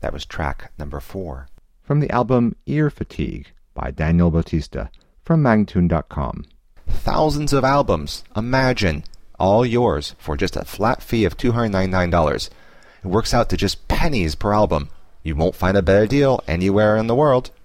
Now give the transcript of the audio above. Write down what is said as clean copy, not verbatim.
That was track number 4. From the album Ear Fatigue by Daniel Bautista from Magtune.com. Thousands of albums, imagine, all yours for just a flat fee of $299. It works out to just pennies per album. You won't find a better deal anywhere in the world.